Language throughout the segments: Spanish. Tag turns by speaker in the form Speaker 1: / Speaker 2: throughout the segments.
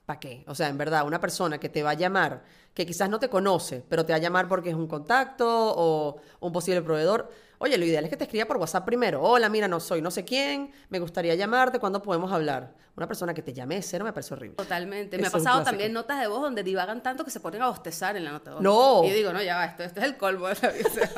Speaker 1: ¿para qué? O sea, en verdad, una persona que te va a llamar, que quizás no te conoce, pero te va a llamar porque es un contacto o un posible proveedor. Oye, lo ideal es que te escriba por WhatsApp primero. Hola, mira, no soy no sé quién, me gustaría llamarte, ¿cuándo podemos hablar? Una persona que te llame de cero me parece horrible.
Speaker 2: Totalmente.
Speaker 1: Eso
Speaker 2: Me ha
Speaker 1: es un
Speaker 2: pasado
Speaker 1: clásico.
Speaker 2: también notas de voz donde divagan tanto que se ponen a bostezar en la nota de voz.
Speaker 1: No.
Speaker 2: Y yo digo, no, ya va, esto es el colmo de la vida. O sea,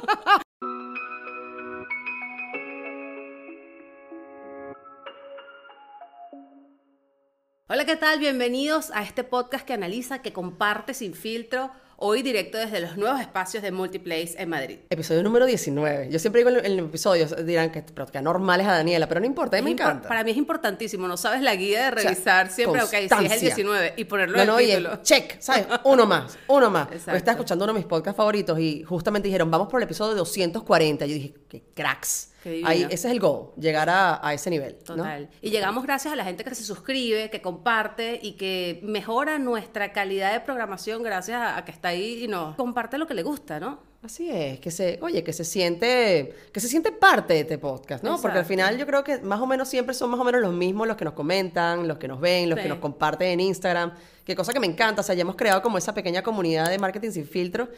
Speaker 2: hola, ¿qué tal? Bienvenidos a este podcast que analiza, que comparte sin filtro, hoy directo desde los nuevos espacios de Multiplace en Madrid.
Speaker 1: Episodio número 19. Yo siempre digo en el episodio, dirán que, pero que anormal es a Daniela, pero no importa, a mí me encanta.
Speaker 2: Para mí es importantísimo, no sabes la guía de
Speaker 1: O sea,
Speaker 2: revisar siempre, ok, si es el
Speaker 1: constancia.
Speaker 2: 19 y ponerlo
Speaker 1: No,
Speaker 2: en
Speaker 1: no,
Speaker 2: el
Speaker 1: y
Speaker 2: título.
Speaker 1: el check, ¿sabes? Uno más, uno más.
Speaker 2: Exacto.
Speaker 1: Hoy estaba escuchando uno de mis podcasts favoritos y justamente dijeron, vamos por el episodio 240. Yo dije, qué cracks.
Speaker 2: Qué divino.
Speaker 1: Ahí, ese es el goal, llegar a ese nivel, ¿no?
Speaker 2: Total. Y llegamos gracias a la gente que se suscribe, que comparte y que mejora nuestra calidad de programación gracias a que está ahí y nos comparte lo que le gusta, ¿no?
Speaker 1: Así es, que se siente parte de este podcast, ¿no? Porque al
Speaker 2: Exacto.
Speaker 1: final yo creo que más o menos siempre son más o menos los mismos los que nos comentan, los que nos ven, los
Speaker 2: Sí.
Speaker 1: que nos comparten en Instagram, que cosa que me encanta, o sea, ya hemos creado como esa pequeña comunidad de marketing sin filtro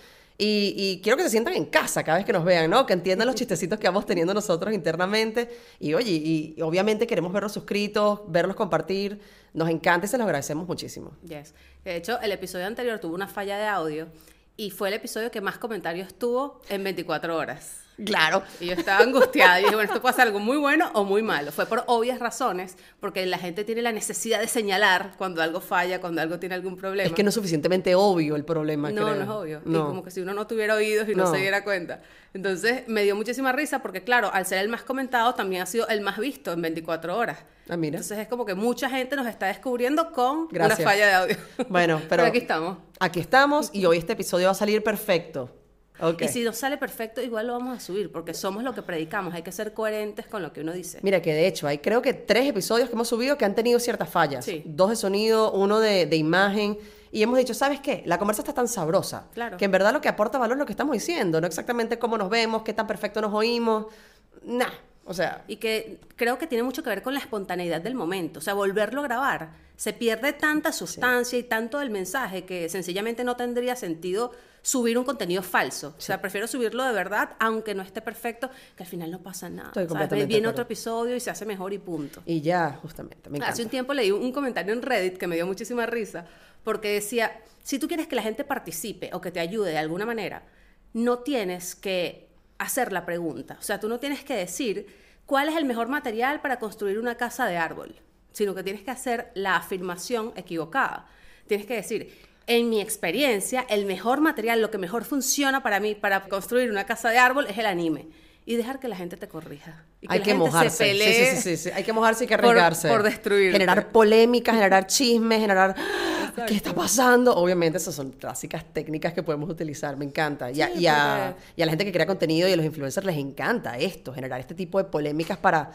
Speaker 1: y quiero que se sientan en casa cada vez que nos vean, ¿no? Que entiendan los chistecitos que vamos teniendo nosotros internamente y oye, y obviamente queremos verlos suscritos, verlos compartir, nos encanta y se los agradecemos muchísimo.
Speaker 2: Yes. De hecho, el episodio anterior tuvo una falla de audio y fue el episodio que más comentarios tuvo en 24 horas.
Speaker 1: Claro.
Speaker 2: Y yo estaba angustiada y dije, bueno, esto puede ser algo muy bueno o muy malo. Fue por obvias razones, porque la gente tiene la necesidad de señalar cuando algo falla, cuando algo tiene algún problema.
Speaker 1: Es que no es suficientemente obvio el problema,
Speaker 2: No,
Speaker 1: creo.
Speaker 2: no es obvio.
Speaker 1: No.
Speaker 2: Y como que si uno no tuviera oídos y no
Speaker 1: No.
Speaker 2: se diera cuenta. Entonces me dio muchísima risa porque, claro, al ser el más comentado, también ha sido el más visto en 24 horas.
Speaker 1: Ah, mira.
Speaker 2: Entonces es como que mucha gente nos está descubriendo con
Speaker 1: Gracias.
Speaker 2: una falla de audio.
Speaker 1: Bueno, pero
Speaker 2: aquí estamos.
Speaker 1: Aquí estamos y hoy este episodio va a salir perfecto. Ok.
Speaker 2: Y si nos sale perfecto, igual lo vamos a subir porque somos lo que predicamos. Hay que ser coherentes con lo que uno dice.
Speaker 1: Mira que de hecho hay creo que 3 episodios que hemos subido que han tenido ciertas fallas.
Speaker 2: Sí.
Speaker 1: 2 de sonido, 1 de imagen. Y hemos dicho, ¿sabes qué? La conversa está tan sabrosa.
Speaker 2: Claro.
Speaker 1: Que en verdad lo que aporta valor es lo que estamos diciendo. No exactamente cómo nos vemos, qué tan perfecto nos oímos. Nah. O sea,
Speaker 2: Y que creo que tiene mucho que ver con la espontaneidad del momento. O sea, volverlo a grabar. Se pierde tanta sustancia y tanto del mensaje que sencillamente no tendría sentido subir un contenido falso. O sea, prefiero subirlo de verdad, aunque no esté perfecto, que al final no pasa nada.
Speaker 1: Estoy
Speaker 2: ¿Sabes?
Speaker 1: completamente
Speaker 2: Viene
Speaker 1: de
Speaker 2: otro
Speaker 1: acuerdo.
Speaker 2: episodio y se hace mejor y punto.
Speaker 1: y ya, justamente. Me encanta.
Speaker 2: Hace un tiempo leí un comentario en Reddit que me dio muchísima risa, porque decía, si tú quieres que la gente participe o que te ayude de alguna manera, no tienes que hacer la pregunta. O sea, tú no tienes que decir cuál es el mejor material para construir una casa de árbol, sino que tienes que hacer la afirmación equivocada. Tienes que decir, en mi experiencia, el mejor material, lo que mejor funciona para mí para construir una casa de árbol es el anime. Y dejar que la gente te corrija. Y
Speaker 1: Hay
Speaker 2: la
Speaker 1: que
Speaker 2: gente
Speaker 1: mojarse.
Speaker 2: se pelee
Speaker 1: Sí. Hay que mojarse y hay que
Speaker 2: por
Speaker 1: arriesgarse.
Speaker 2: destruirte.
Speaker 1: Generar polémicas, generar chismes, generar ¿qué está pasando? Obviamente esas son clásicas técnicas que podemos utilizar. Me encanta.
Speaker 2: Sí,
Speaker 1: Y a la gente que crea contenido y a los influencers les encanta esto, generar este tipo de polémicas para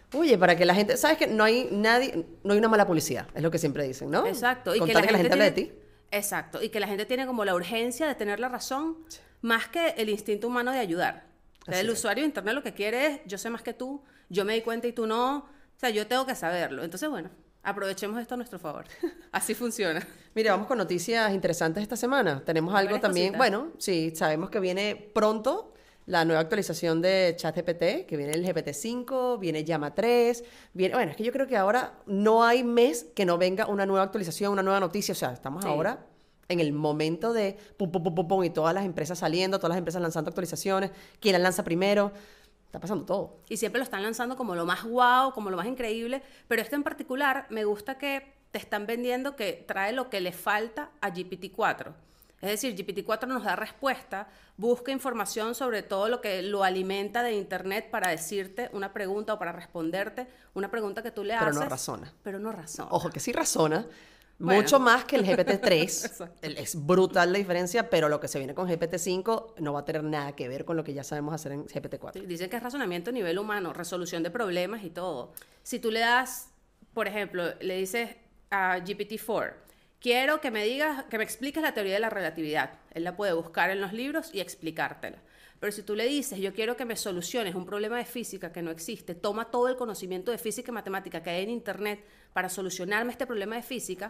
Speaker 1: que la gente, ¿sabes qué? No hay una mala publicidad, es lo que siempre dicen, ¿no?
Speaker 2: Exacto. Y
Speaker 1: Con
Speaker 2: que
Speaker 1: tal
Speaker 2: la
Speaker 1: de que la gente hable de
Speaker 2: tiene-
Speaker 1: ti.
Speaker 2: Exacto. Y que la gente tiene como la urgencia de tener la razón, más que el instinto humano de ayudar. O sea,
Speaker 1: Así
Speaker 2: el
Speaker 1: es.
Speaker 2: usuario de internet lo que quiere es, yo sé más que tú, yo me di cuenta y tú no. O sea, yo tengo que saberlo. Entonces, bueno, aprovechemos esto a nuestro favor. Así funciona.
Speaker 1: Mira, vamos con noticias interesantes esta semana. Tenemos algo
Speaker 2: Varias
Speaker 1: también,
Speaker 2: cositas.
Speaker 1: bueno, sí, sabemos que viene pronto la nueva actualización de ChatGPT, que viene el GPT-5, viene Llama 3, bueno, es que yo creo que ahora no hay mes que no venga una nueva actualización, una nueva noticia, o sea, estamos
Speaker 2: Sí.
Speaker 1: ahora en el momento de pum, pum, pum, pum, pum, y todas las empresas saliendo, todas las empresas lanzando actualizaciones, quién la lanza primero, está pasando todo.
Speaker 2: Y siempre lo están lanzando como lo más guau, como lo más increíble. Pero este en particular me gusta que te están vendiendo que trae lo que le falta a GPT-4. Es decir, GPT-4 nos da respuesta, busca información sobre todo lo que lo alimenta de internet para decirte una pregunta o para responderte una pregunta que tú le
Speaker 1: Pero
Speaker 2: haces.
Speaker 1: no razona.
Speaker 2: Pero no razona.
Speaker 1: Ojo, que sí razona,
Speaker 2: Bueno.
Speaker 1: mucho más que el GPT-3.
Speaker 2: Exacto.
Speaker 1: Es brutal la diferencia, pero lo que se viene con GPT-5 no va a tener nada que ver con lo que ya sabemos hacer en GPT-4.
Speaker 2: Sí, dicen que es razonamiento a nivel humano, resolución de problemas y todo. Si tú le das, por ejemplo, le dices a GPT-4, quiero que me digas, que me expliques la teoría de la relatividad. Él la puede buscar en los libros y explicártela. Pero si tú le dices, yo quiero que me soluciones un problema de física que no existe, toma todo el conocimiento de física y matemática que hay en internet para solucionarme este problema de física,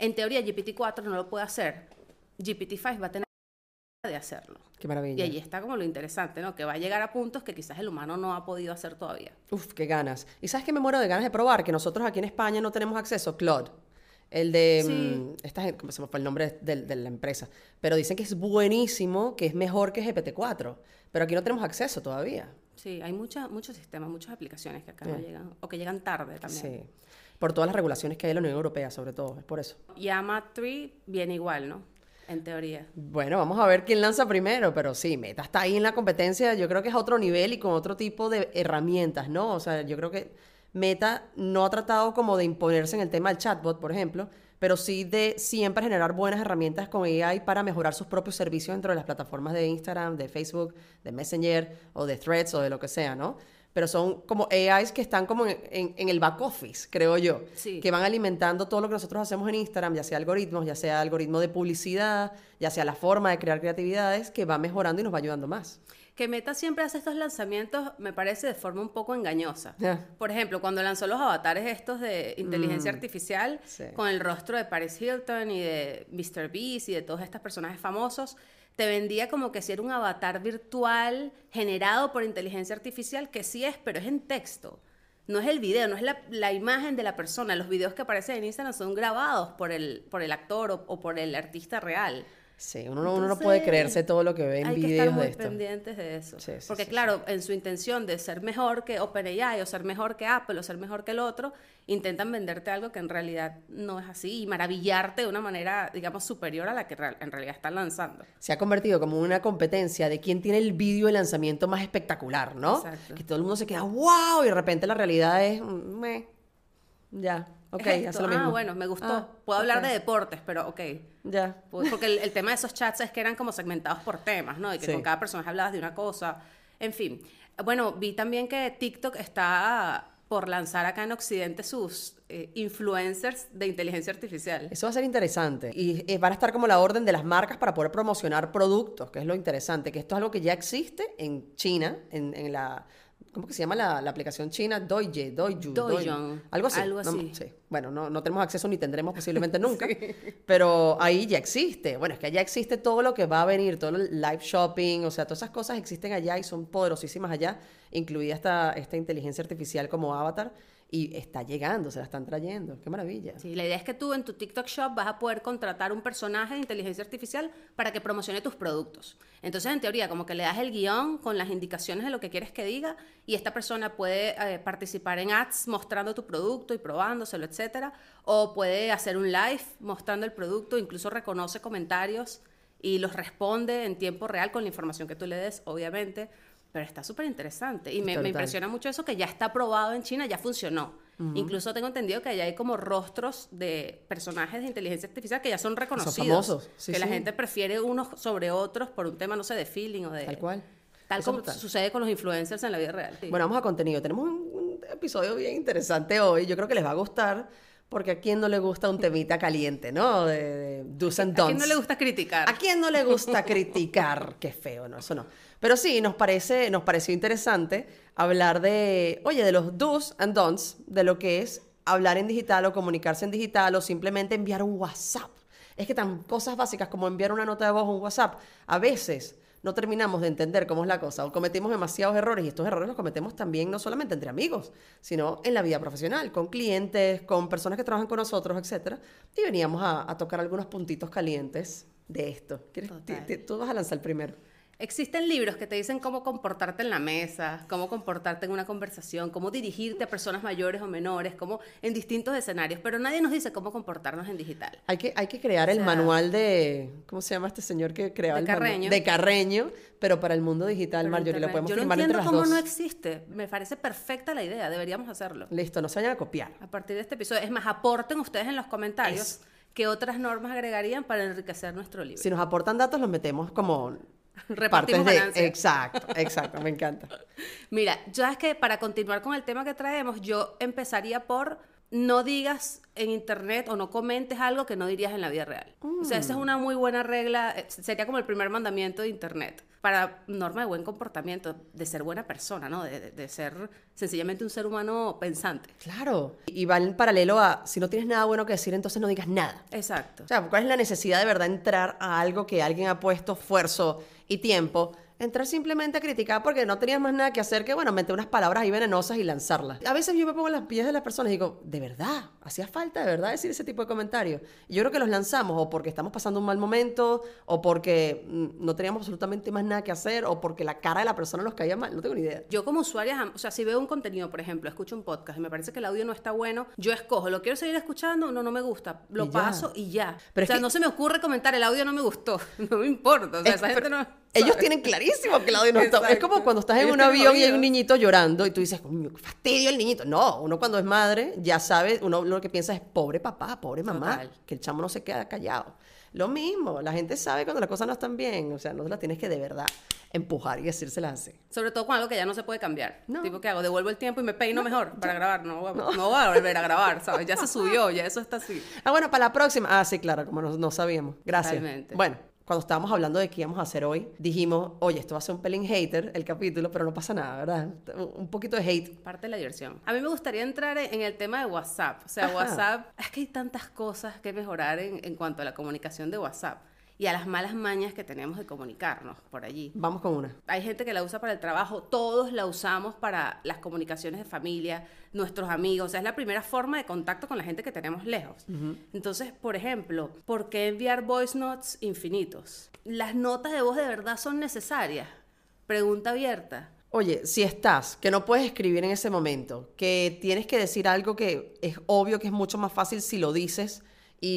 Speaker 2: En teoría, GPT-4 no lo puede hacer. GPT-5 va a tener de hacerlo.
Speaker 1: Qué maravilla.
Speaker 2: Y ahí está como lo interesante, ¿no? Que va a llegar a puntos que quizás el humano no ha podido hacer todavía.
Speaker 1: Uf, qué ganas. ¿Y sabes qué me muero de ganas de probar? Que nosotros aquí en España no tenemos acceso. Claude. El de...
Speaker 2: Sí.
Speaker 1: esta gente, ¿cómo se me fue el nombre de la empresa? Pero dicen que es buenísimo, que es mejor que GPT-4. Pero aquí no tenemos acceso todavía.
Speaker 2: Sí, hay muchos sistemas, muchas aplicaciones que acá no llegan, o que llegan tarde también.
Speaker 1: Sí. Por todas las regulaciones que hay en la Unión Europea, sobre todo. Es por eso.
Speaker 2: Llama 3 viene igual, ¿no? En teoría.
Speaker 1: Bueno, vamos a ver quién lanza primero, pero sí, Meta está ahí en la competencia, yo creo que es a otro nivel y con otro tipo de herramientas, ¿no? O sea, yo creo que Meta no ha tratado como de imponerse en el tema del chatbot, por ejemplo, pero sí de siempre generar buenas herramientas con AI para mejorar sus propios servicios dentro de las plataformas de Instagram, de Facebook, de Messenger o de Threads o de lo que sea, ¿no? Pero son como AIs que están como en el back office, creo yo,
Speaker 2: Sí.
Speaker 1: que van alimentando todo lo que nosotros hacemos en Instagram, ya sea algoritmos, ya sea algoritmo de publicidad, ya sea la forma de crear creatividades, que va mejorando y nos va ayudando más.
Speaker 2: Que Meta siempre hace estos lanzamientos, me parece, de forma un poco engañosa.
Speaker 1: Ya.
Speaker 2: Por ejemplo, cuando lanzó los avatares estos de inteligencia artificial,
Speaker 1: sí.
Speaker 2: con el rostro de Paris Hilton y de Mr. Beast y de todos estos personajes famosos, te vendía como que si era un avatar virtual generado por inteligencia artificial, que sí es, pero es en texto. No es el video, no es la imagen de la persona. Los videos que aparecen en Instagram son grabados por el actor o por el artista real.
Speaker 1: Sí, uno no
Speaker 2: Entonces,
Speaker 1: puede creerse todo lo que ve en
Speaker 2: hay que
Speaker 1: videos
Speaker 2: estar muy
Speaker 1: de esto.
Speaker 2: pendientes de eso.
Speaker 1: Sí, sí,
Speaker 2: Porque
Speaker 1: sí,
Speaker 2: claro, en su intención de ser mejor que OpenAI o ser mejor que Apple o ser mejor que el otro, intentan venderte algo que en realidad no es así y maravillarte de una manera, digamos, superior a la que en realidad están lanzando.
Speaker 1: Se ha convertido como una competencia de quién tiene el vídeo de lanzamiento más espectacular, ¿no?
Speaker 2: Exacto.
Speaker 1: Que todo el mundo se queda wow y de repente la realidad es meh. Ya, ok,
Speaker 2: Es esto.
Speaker 1: hace lo mismo.
Speaker 2: Bueno, me gustó.
Speaker 1: Ah,
Speaker 2: Puedo hablar
Speaker 1: ok.
Speaker 2: de deportes, pero ok.
Speaker 1: Ya.
Speaker 2: Porque el tema de esos chats es que eran como segmentados por temas, ¿no? Y que
Speaker 1: Sí.
Speaker 2: con cada personaje hablabas de una cosa. En fin. Bueno, vi también que TikTok está por lanzar acá en Occidente sus influencers de inteligencia artificial.
Speaker 1: Eso va a ser interesante. Y van a estar como la orden de las marcas para poder promocionar productos, que es lo interesante, que esto es algo que ya existe en China, en la... ¿Cómo que se llama la aplicación china?
Speaker 2: Douyin.
Speaker 1: Algo así.
Speaker 2: Algo así.
Speaker 1: Sí. Bueno, no tenemos acceso ni tendremos posiblemente nunca, pero ahí ya existe. Bueno, es que allá existe todo lo que va a venir, todo el live shopping, o sea, todas esas cosas existen allá y son poderosísimas allá, incluida esta inteligencia artificial como avatar, y está llegando, se la están trayendo. ¡Qué maravilla!
Speaker 2: Sí, la idea es que tú en tu TikTok Shop vas a poder contratar un personaje de inteligencia artificial para que promocione tus productos. Entonces, en teoría, como que le das el guión con las indicaciones de lo que quieres que diga y esta persona puede participar en ads mostrando tu producto y probándoselo, etcétera, o puede hacer un live mostrando el producto, incluso reconoce comentarios y los responde en tiempo real con la información que tú le des, obviamente. Pero está súper interesante. Y me impresiona mucho eso que ya está probado en China, ya funcionó. Incluso tengo entendido que allá hay como rostros de personajes de inteligencia artificial que ya son reconocidos.
Speaker 1: Son famosos. Sí,
Speaker 2: que la
Speaker 1: sí.
Speaker 2: gente prefiere unos sobre otros por un tema, no sé, de feeling o de...
Speaker 1: Tal cual.
Speaker 2: Tal
Speaker 1: Eso
Speaker 2: como
Speaker 1: es brutal.
Speaker 2: sucede con los influencers en la vida real. Sí.
Speaker 1: Bueno, vamos a contenido. Tenemos un episodio bien interesante hoy. Yo creo que les va a gustar, porque a quién no le gusta un temita caliente, ¿no? De do's and don'ts.
Speaker 2: ¿A quién no le gusta criticar?
Speaker 1: ¿A quién no le gusta criticar? Qué feo, ¿no? Eso no. Pero sí, nos pareció interesante hablar de, oye, de los do's and don'ts, de lo que es hablar en digital o comunicarse en digital o simplemente enviar un WhatsApp. Es que tan cosas básicas como enviar una nota de voz o un WhatsApp, a veces no terminamos de entender cómo es la cosa o cometemos demasiados errores y estos errores los cometemos también no solamente entre amigos, sino en la vida profesional, con clientes, con personas que trabajan con nosotros, etcétera. Y veníamos a tocar algunos puntitos calientes de esto.
Speaker 2: Total.
Speaker 1: Tú vas a lanzar el primero.
Speaker 2: Existen libros que te dicen cómo comportarte en la mesa, cómo comportarte en una conversación, cómo dirigirte a personas mayores o menores, cómo en distintos escenarios, pero nadie nos dice cómo comportarnos en digital.
Speaker 1: Hay que crear el manual de... ¿Cómo se llama este señor que creaba
Speaker 2: De
Speaker 1: el manual?
Speaker 2: Carreño.
Speaker 1: De Carreño, pero para el mundo digital,
Speaker 2: Pero
Speaker 1: Marjorie, lo
Speaker 2: internet.
Speaker 1: podemos
Speaker 2: Yo no
Speaker 1: firmar entre
Speaker 2: entiendo
Speaker 1: las
Speaker 2: cómo
Speaker 1: dos.
Speaker 2: no existe. Me parece perfecta la idea, deberíamos hacerlo.
Speaker 1: Listo, no se vayan a copiar.
Speaker 2: A partir de este episodio. Es más, aporten ustedes en los comentarios qué otras normas agregarían para enriquecer nuestro libro.
Speaker 1: Si nos aportan datos, los metemos como...
Speaker 2: Repartimos
Speaker 1: partes de...
Speaker 2: ganancias.
Speaker 1: Exacto, me encanta.
Speaker 2: Mira, ya es que para continuar con el tema que traemos, yo empezaría por no digas en internet o no comentes algo que no dirías en la vida real. O sea, esa es una muy buena regla, sería como el primer mandamiento de internet, para norma de buen comportamiento, de ser buena persona, ¿no? De ser sencillamente un ser humano pensante.
Speaker 1: Claro. Y va en paralelo a, si no tienes nada bueno que decir, entonces no digas nada.
Speaker 2: Exacto.
Speaker 1: O sea, ¿cuál es la necesidad de verdad entrar a algo que alguien ha puesto esfuerzo y tiempo? Entrar simplemente a criticar porque no tenías más nada que hacer que, bueno, meter unas palabras ahí venenosas y lanzarlas. A veces yo me pongo en las pies de las personas y digo, ¿de verdad? ¿Hacía falta de verdad decir ese tipo de comentarios? Y yo creo que los lanzamos o porque estamos pasando un mal momento, o porque no teníamos absolutamente más nada que hacer, o porque la cara de la persona nos caía mal. No tengo ni idea.
Speaker 2: Yo como usuaria, o sea, si veo un contenido, por ejemplo, escucho un podcast y me parece que el audio no está bueno, yo escojo, ¿lo quiero seguir escuchando? No me gusta. Lo paso y ya.
Speaker 1: Pero
Speaker 2: o sea, no se me ocurre comentar, el audio no me gustó. No me importa. O sea, esa gente no...
Speaker 1: Ellos tienen clarísimo que el audio no está. Es como cuando estás en un avión y hay un niñito llorando y tú dices, coño, qué fastidio el niñito. No, uno cuando es madre ya sabe, uno lo que piensa es, pobre papá, pobre mamá,
Speaker 2: Total.
Speaker 1: que el chamo no se queda callado. Lo mismo, la gente sabe cuando las cosas no están bien, o sea, no las tienes que de verdad empujar y decírselas así.
Speaker 2: Sobre todo con algo que ya no se puede cambiar.
Speaker 1: No.
Speaker 2: Tipo, ¿qué hago? Devuelvo el tiempo y me peino mejor para grabar. No voy a volver a grabar, ¿sabes? Ya se subió, ya eso está así.
Speaker 1: Ah, bueno, para la próxima. Ah, sí, claro, como no sabíamos. Gracias.
Speaker 2: Totalmente.
Speaker 1: Bueno, cuando estábamos hablando de qué íbamos a hacer hoy, dijimos, oye, esto va a ser un pelín hater el capítulo, pero no pasa nada, ¿verdad? Un poquito de hate.
Speaker 2: Parte de la diversión. A mí me gustaría entrar en el tema de WhatsApp. O sea,
Speaker 1: Ajá.
Speaker 2: WhatsApp, es que hay tantas cosas que mejorar en cuanto a la comunicación de WhatsApp y a las malas mañas que tenemos de comunicarnos por allí.
Speaker 1: Vamos con una.
Speaker 2: Hay gente que la usa para el trabajo, todos la usamos para las comunicaciones de familia, nuestros amigos, o sea, es la primera forma de contacto con la gente que tenemos lejos. Entonces, por ejemplo, ¿por qué enviar voice notes infinitos? ¿Las notas de voz de verdad son necesarias? Pregunta abierta.
Speaker 1: Oye, si estás, que no puedes escribir en ese momento, que tienes que decir algo que es obvio que es mucho más fácil si lo dices y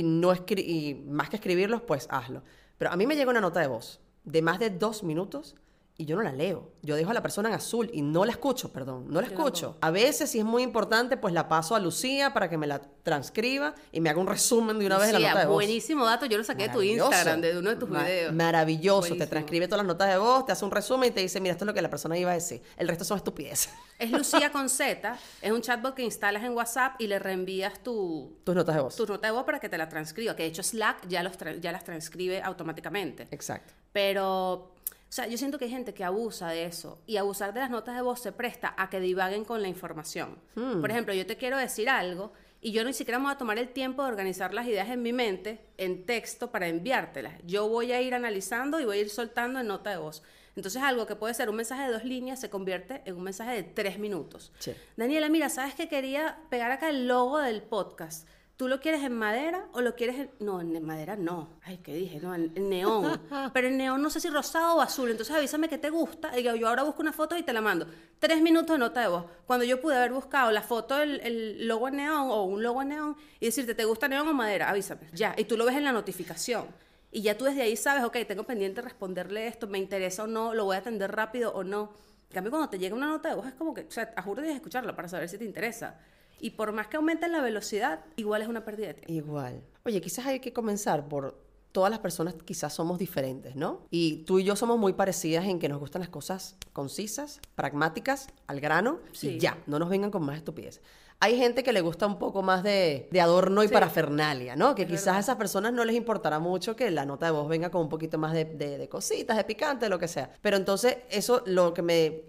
Speaker 1: y más que escribirlos, pues hazlo. Pero a mí me llega una nota de voz de más de 2 minutos y yo no la leo. Yo dejo a la persona en azul y no la escucho, perdón, no la
Speaker 2: Yo
Speaker 1: escucho.
Speaker 2: tampoco.
Speaker 1: A veces, si es muy importante, pues la paso a Lucía para que me la transcriba y me haga un resumen de una vez de la
Speaker 2: Lucía,
Speaker 1: nota de voz.
Speaker 2: buenísimo dato, yo lo saqué de tu
Speaker 1: Maravilloso.
Speaker 2: Instagram, de uno de tus videos.
Speaker 1: Maravilloso, te
Speaker 2: Buenísimo.
Speaker 1: transcribe todas las notas de voz, te hace un resumen y te dice, mira, esto es lo que la persona iba a decir. El resto son estupideces.
Speaker 2: Es Lucía con Z, es un chatbot que instalas en WhatsApp y le reenvías
Speaker 1: Tus notas de voz.
Speaker 2: tu nota de voz para que te la transcriba, que de hecho Slack ya las transcribe automáticamente.
Speaker 1: Exacto.
Speaker 2: Pero, o sea, yo siento que hay gente que abusa de eso y abusar de las notas de voz se presta a que divaguen con la información. Por ejemplo, yo te quiero decir algo y yo ni siquiera me voy a tomar el tiempo de organizar las ideas en mi mente en texto para enviártelas. Yo voy a ir analizando y voy a ir soltando en nota de voz. Entonces algo que puede ser un mensaje de 2 líneas se convierte en un mensaje de 3 minutos.
Speaker 1: Sí.
Speaker 2: Daniela, mira, ¿sabes que quería pegar acá el logo del podcast? ¿Tú lo quieres en madera o lo quieres en...? No, en madera no. Ay, ¿qué dije? No, en neón. Pero en neón no sé si rosado o azul. Entonces avísame qué te gusta. Y yo ahora busco una foto y te la mando. 3 minutos de nota de voz. Cuando yo pude haber buscado la foto del el logo en neón o un logo en neón y decirte, ¿te gusta neón o madera? Avísame. Ya. Y tú lo ves en la notificación. Y ya tú desde ahí sabes, ok, tengo pendiente responderle esto, me interesa o no, lo voy a atender rápido o no. En cambio, cuando te llega una nota de voz es como que, o sea, a juro tienes que escucharla para saber si te interesa. Y por más que aumenten la velocidad, igual es una pérdida de tiempo.
Speaker 1: Igual. Oye, quizás hay que comenzar por todas las personas, quizás somos diferentes, ¿no? Y tú y yo somos muy parecidas en que nos gustan las cosas concisas, pragmáticas, al grano,
Speaker 2: Sí.
Speaker 1: y ya, no nos vengan con más estupidez. Hay gente que le gusta un poco más de adorno y
Speaker 2: Sí.
Speaker 1: parafernalia, ¿no? Que
Speaker 2: Es
Speaker 1: quizás
Speaker 2: verdad.
Speaker 1: a esas personas no les importará mucho que la nota de voz venga con un poquito más de cositas, de picante, lo que sea. Pero entonces eso lo que me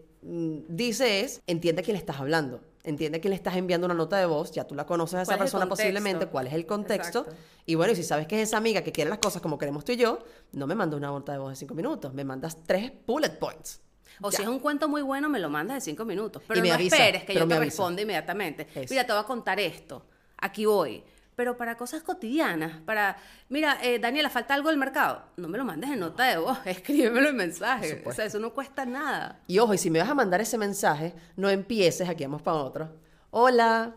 Speaker 1: dice es, entiende a quién le estás hablando. Entiende a quién le estás enviando una nota de voz, ya tú la conoces a esa
Speaker 2: ¿Cuál es el
Speaker 1: persona
Speaker 2: contexto?
Speaker 1: posiblemente, cuál es el contexto.
Speaker 2: Exacto.
Speaker 1: Y bueno, y si sabes que es esa amiga que quiere las cosas como queremos tú y yo, no me mandas una nota de voz de 5 minutos, me mandas 3 bullet points.
Speaker 2: O
Speaker 1: Ya.
Speaker 2: si es un cuento muy bueno, me lo mandas de 5 minutos. Pero
Speaker 1: Y me
Speaker 2: no
Speaker 1: avisa,
Speaker 2: esperes que
Speaker 1: pero
Speaker 2: yo
Speaker 1: me
Speaker 2: te
Speaker 1: avisa.
Speaker 2: responda inmediatamente.
Speaker 1: Eso.
Speaker 2: Mira, te voy a contar esto. Aquí voy. Pero para cosas cotidianas, mira, Daniela, falta algo del mercado. No me lo mandes en nota de voz, escríbemelo en mensaje.
Speaker 1: Por supuesto.
Speaker 2: O sea, eso no cuesta nada.
Speaker 1: Y ojo, y si me vas a mandar ese mensaje, no empieces, aquí vamos para otro. Hola.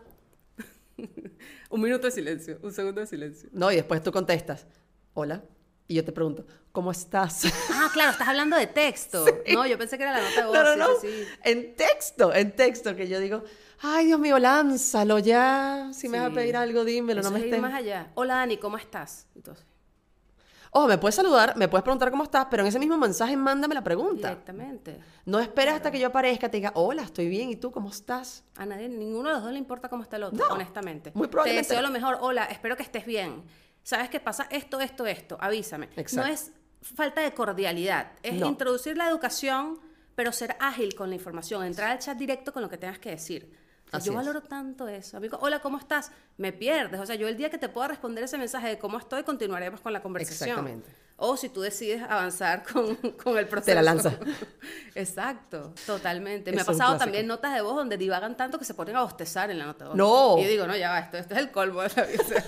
Speaker 2: Un minuto de silencio, un segundo de silencio.
Speaker 1: No, y después tú contestas. Hola. Y yo te pregunto, ¿cómo estás?
Speaker 2: Ah, claro, estás hablando de texto. No, yo pensé que era la nota de voz.
Speaker 1: No.
Speaker 2: Sí, sí, sí.
Speaker 1: En texto, que yo digo, ay, Dios mío, lánzalo ya. Si me vas a
Speaker 2: Sí.
Speaker 1: pedir algo, dímelo,
Speaker 2: Eso
Speaker 1: no me
Speaker 2: es ir
Speaker 1: estés.
Speaker 2: más allá. Hola, Dani, ¿cómo estás? Entonces,
Speaker 1: Ojo, me puedes saludar, me puedes preguntar cómo estás, pero en ese mismo mensaje mándame la pregunta.
Speaker 2: Directamente.
Speaker 1: No esperes hasta que yo aparezca y te diga, hola, estoy bien, ¿y tú cómo estás?
Speaker 2: A nadie, ninguno de los dos le importa cómo está el otro,
Speaker 1: No,
Speaker 2: honestamente.
Speaker 1: muy probablemente
Speaker 2: Te deseo
Speaker 1: no.
Speaker 2: lo mejor, hola, espero que estés bien. ¿Sabes qué pasa? Esto, avísame.
Speaker 1: Exacto.
Speaker 2: No es falta de cordialidad, es
Speaker 1: No.
Speaker 2: introducir la educación, pero ser ágil con la información, entrar al chat directo con lo que tengas que decir. O sea,
Speaker 1: Así
Speaker 2: yo
Speaker 1: es.
Speaker 2: valoro tanto eso. Amigo, hola, ¿cómo estás? Me pierdes. O sea, yo el día que te pueda responder ese mensaje de cómo estoy, continuaremos con la conversación.
Speaker 1: Exactamente.
Speaker 2: O si tú decides avanzar con el proceso.
Speaker 1: Te la lanza.
Speaker 2: Exacto, totalmente.
Speaker 1: Eso
Speaker 2: Me ha
Speaker 1: es un
Speaker 2: pasado
Speaker 1: clásico.
Speaker 2: también notas de voz donde divagan tanto que se ponen a bostezar en la nota de voz.
Speaker 1: No.
Speaker 2: Y yo digo, no, ya va, esto es el colmo de la vida. O sea,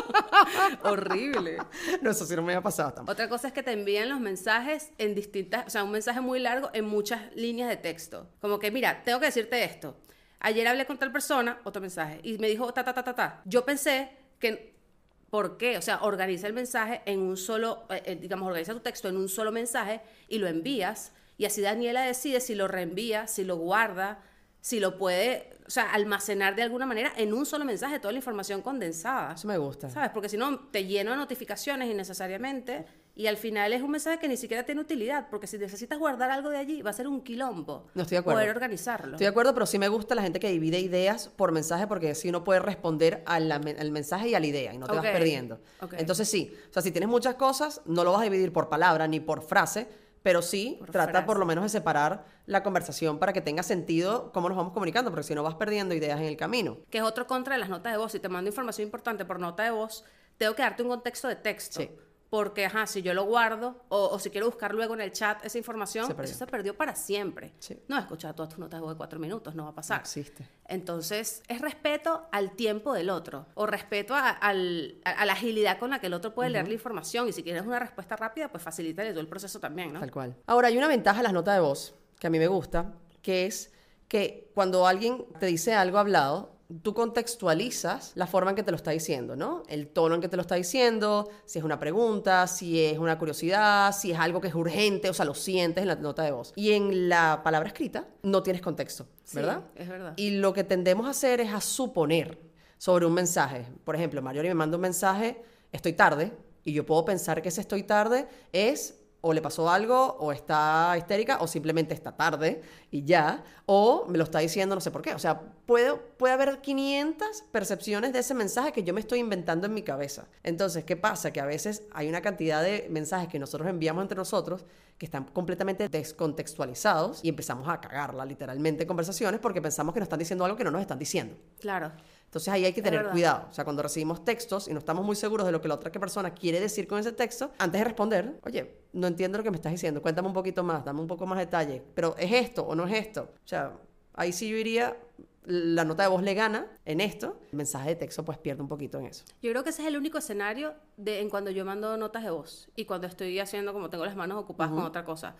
Speaker 2: horrible.
Speaker 1: No, eso sí no me había pasado tampoco.
Speaker 2: Otra cosa es que te envían los mensajes en distintas, o sea, un mensaje muy largo en muchas líneas de texto. Como que, mira, tengo que decirte esto. Ayer hablé con tal persona, otro mensaje, y me dijo ta. Yo pensé que, ¿por qué? O sea, organiza el mensaje en un solo, digamos, organiza tu texto en un solo mensaje y lo envías, y así Daniela decide si lo reenvía, si lo guarda, si lo puede, o sea, almacenar de alguna manera en un solo mensaje toda la información condensada.
Speaker 1: Eso me gusta.
Speaker 2: ¿Sabes? Porque si no, te lleno de notificaciones innecesariamente y al final es un mensaje que ni siquiera tiene utilidad, porque si necesitas guardar algo de allí, va a ser un quilombo.
Speaker 1: No estoy de acuerdo.
Speaker 2: Poder organizarlo.
Speaker 1: Estoy de acuerdo, pero sí me gusta la gente que divide ideas por mensaje porque así uno puede responder al mensaje y a la idea y no te vas
Speaker 2: Ok,
Speaker 1: perdiendo.
Speaker 2: ok.
Speaker 1: Entonces sí, o sea, si tienes muchas cosas, no lo vas a dividir por palabra ni por frase, pero sí
Speaker 2: Por
Speaker 1: trata
Speaker 2: frase.
Speaker 1: por lo menos de separar la conversación para que tenga sentido cómo nos vamos comunicando, porque si no vas perdiendo ideas en el camino.
Speaker 2: Que es otro contra de las notas de voz. Si te mando información importante por nota de voz, tengo que darte un contexto de texto.
Speaker 1: Sí.
Speaker 2: Porque, ajá, si yo lo guardo o si quiero buscar luego en el chat esa información,
Speaker 1: Se perdió.
Speaker 2: eso se perdió para siempre.
Speaker 1: Sí.
Speaker 2: No escuchar todas tus notas de voz de 4 minutos, no va a
Speaker 1: No
Speaker 2: pasar.
Speaker 1: existe.
Speaker 2: Entonces, es respeto al tiempo del otro o respeto a la agilidad con la que el otro puede leer la información. Y si quieres una respuesta rápida, pues facilítale todo el proceso también, ¿no?
Speaker 1: Tal cual. Ahora, hay una ventaja en las notas de voz que a mí me gusta, que es que cuando alguien te dice algo hablado, tú contextualizas la forma en que te lo está diciendo, ¿no? El tono en que te lo está diciendo, si es una pregunta, si es una curiosidad, si es algo que es urgente, o sea, lo sientes en la nota de voz. Y en la palabra escrita no tienes contexto, ¿verdad?
Speaker 2: Sí, es verdad.
Speaker 1: Y lo que tendemos a hacer es a suponer sobre un mensaje. Por ejemplo, Marjorie me manda un mensaje, estoy tarde, y yo puedo pensar que ese estoy tarde es o le pasó algo, o está histérica, o simplemente está tarde y ya, o me lo está diciendo no sé por qué. O sea, puede haber 500 percepciones de ese mensaje que yo me estoy inventando en mi cabeza. Entonces, ¿qué pasa? Que a veces hay una cantidad de mensajes que nosotros enviamos entre nosotros que están completamente descontextualizados y empezamos a cagarla literalmente en conversaciones porque pensamos que nos están diciendo algo que no nos están diciendo.
Speaker 2: Claro.
Speaker 1: Entonces ahí hay que tener
Speaker 2: verdad.
Speaker 1: cuidado. O sea, cuando recibimos textos y no estamos muy seguros de lo que la otra persona quiere decir con ese texto, antes de responder, oye, no entiendo lo que me estás diciendo, cuéntame un poquito más, dame un poco más de detalle, pero ¿es esto o no es esto? O sea, ahí sí yo diría, la nota de voz le gana en esto, el mensaje de texto pues pierde un poquito en eso.
Speaker 2: Yo creo que ese es el único escenario en cuando yo mando notas de voz y cuando estoy haciendo como tengo las manos ocupadas con otra cosa.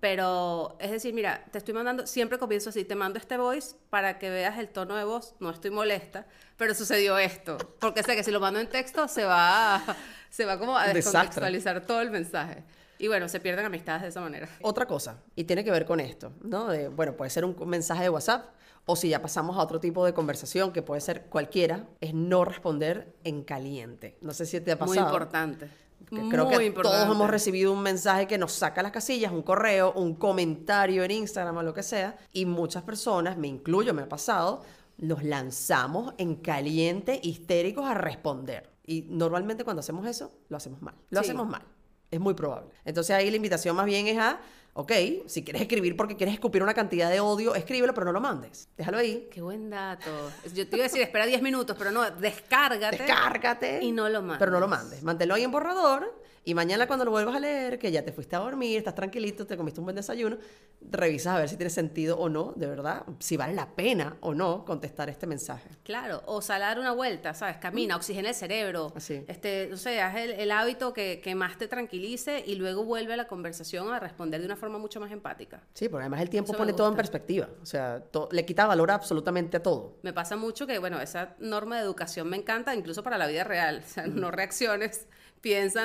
Speaker 2: Pero, es decir, mira, te estoy mandando, siempre comienzo así, te mando este voice para que veas el tono de voz, no estoy molesta, pero sucedió esto. Porque sé que si lo mando en texto se va como a
Speaker 1: Desastre.
Speaker 2: descontextualizar todo el mensaje. Y bueno, se pierden amistades de esa manera.
Speaker 1: Otra cosa, y tiene que ver con esto, ¿no? Bueno, puede ser un mensaje de WhatsApp, o si ya pasamos a otro tipo de conversación, que puede ser cualquiera, es no responder en caliente. No sé si te ha pasado.
Speaker 2: Muy importante.
Speaker 1: Creo que
Speaker 2: Muy importante.
Speaker 1: todos hemos recibido un mensaje que nos saca las casillas, un correo, un comentario en Instagram o lo que sea, y muchas personas, me incluyo, me ha pasado, nos lanzamos en caliente, histéricos a responder. Y normalmente cuando hacemos eso, lo hacemos mal. Lo
Speaker 2: Sí.
Speaker 1: hacemos mal. Es muy probable. Entonces ahí la invitación más bien es a, ok, si quieres escribir porque quieres escupir una cantidad de odio, escríbelo, pero no lo mandes. Déjalo ahí.
Speaker 2: Qué buen dato. Yo te iba a decir, espera 10 minutos, pero no, descárgate.
Speaker 1: Descárgate.
Speaker 2: Y no lo mandes.
Speaker 1: Pero no lo mandes. Manténlo ahí en borrador y mañana cuando lo vuelvas a leer, que ya te fuiste a dormir, estás tranquilito, te comiste un buen desayuno, revisas a ver si tiene sentido o no, de verdad, si vale la pena o no contestar este mensaje.
Speaker 2: Claro, o sal a dar una vuelta, ¿sabes? Camina, oxigena el cerebro.
Speaker 1: Así.
Speaker 2: No sé, haz el hábito que más te tranquilice y luego vuelve a la conversación a responder de una forma mucho más empática.
Speaker 1: Sí, porque además el tiempo
Speaker 2: Eso me
Speaker 1: pone todo en
Speaker 2: gusta.
Speaker 1: perspectiva. O sea, le quita valor absolutamente a todo.
Speaker 2: Me pasa mucho que, bueno, esa norma de educación me encanta, incluso para la vida real. O sea, no reacciones, piensa antes de reaccionar.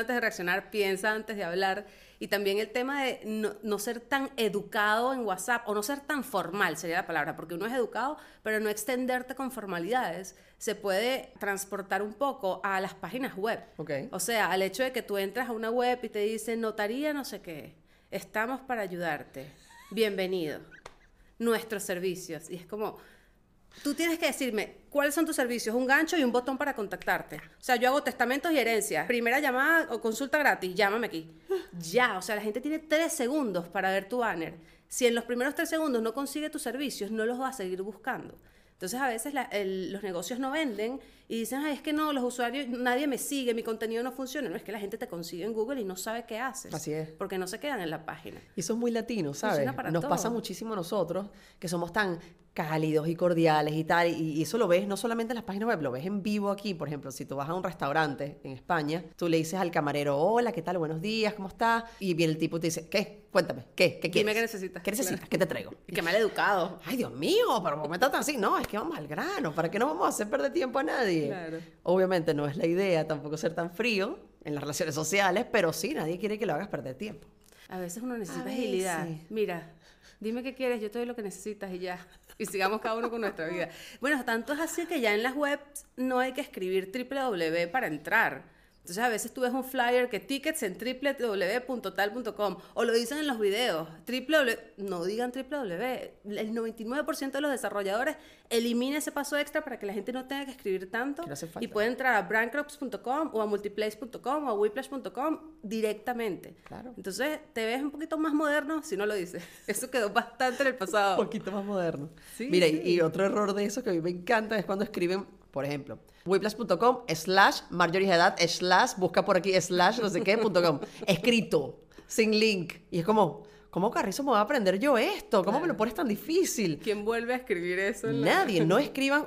Speaker 2: reaccionar, piensa antes de hablar. Y también el tema de no ser tan educado en WhatsApp, o no ser tan formal, sería la palabra, porque uno es educado, pero no extenderte con formalidades, se puede transportar un poco a las páginas web.
Speaker 1: Okay.
Speaker 2: O sea, al hecho de que tú entras a una web y te dice, notaría no sé qué, estamos para ayudarte, bienvenido, nuestros servicios. Y es como, tú tienes que decirme cuáles son tus servicios, un gancho y un botón para contactarte. O sea, yo hago testamentos y herencias, primera llamada o consulta gratis, llámame aquí. Ya, o sea, la gente tiene 3 segundos para ver tu banner. Si en los primeros 3 segundos no consigue tus servicios, no los va a seguir buscando. Entonces, a veces los negocios no venden y dicen, ay, es que no, los usuarios, nadie me sigue, mi contenido no funciona. No, es que la gente te consigue en Google y no sabe qué haces.
Speaker 1: Así es.
Speaker 2: Porque no se quedan en la página.
Speaker 1: Y eso es muy latino, ¿sabes? Nos
Speaker 2: todo.
Speaker 1: pasa muchísimo a nosotros, que somos tan cálidos y cordiales y tal, y eso lo ves no solamente en las páginas web, lo ves en vivo aquí. Por ejemplo, si tú vas a un restaurante en España, tú le dices al camarero, hola, ¿qué tal? Buenos días, ¿cómo estás? Y viene el tipo y te dice, ¿qué? Cuéntame, ¿qué quieres?
Speaker 2: Dime qué necesitas.
Speaker 1: ¿Qué necesitas?
Speaker 2: Claro.
Speaker 1: ¿Qué te traigo?
Speaker 2: Y qué mal educado.
Speaker 1: Ay, Dios mío, pero ¿por qué me tratan así? No, es que vamos al grano, ¿para qué no vamos a hacer perder tiempo a nadie?
Speaker 2: Claro.
Speaker 1: Obviamente no es la idea tampoco ser tan frío en las relaciones sociales, pero sí, nadie quiere que lo hagas perder tiempo.
Speaker 2: A veces uno necesita
Speaker 1: A
Speaker 2: agilidad.
Speaker 1: veces.
Speaker 2: Mira, dime qué quieres, yo te doy lo que necesitas y ya. Y sigamos cada uno con nuestra vida. Bueno, tanto es así que ya en las webs no hay que escribir www para entrar. Entonces a veces tú ves un flyer que tickets en www.tal.com o lo dicen en los videos, no digan www, el 99% de los desarrolladores elimina ese paso extra para que la gente no tenga que escribir tanto
Speaker 1: Que no hace falta.
Speaker 2: y puede entrar a brandcrops.com o a multiplace.com o a whiplash.com directamente.
Speaker 1: Claro.
Speaker 2: Entonces te ves un poquito más moderno si no lo dices. Eso quedó bastante en el pasado.
Speaker 1: Un poquito más moderno.
Speaker 2: Sí,
Speaker 1: Mira,
Speaker 2: sí.
Speaker 1: y otro error de eso que a mí me encanta es cuando escriben, por ejemplo, whiplash.com/Marjorie Haddad/ busca por aquí / no sé qué.com. Escrito, sin link. Y es como, ¿cómo carrizo me voy a aprender yo esto? ¿Cómo me lo pones tan difícil?
Speaker 2: ¿Quién vuelve a escribir eso?
Speaker 1: Nadie. No escriban